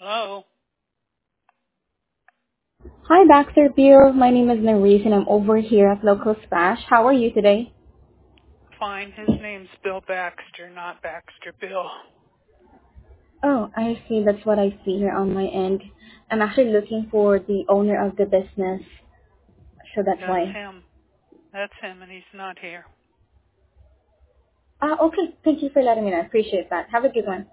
Hello? Hi, Baxter Bill. My name is Nerese, and I'm over here at Local Splash. How are you today? Fine. His name's Bill Baxter, not Baxter Bill. Oh, I see. That's what I see here on my end. I'm actually looking for the owner of the business, so that's That's why. him. That's him, and he's not here. Okay. Thank you for letting me know. I appreciate that. Have a good one.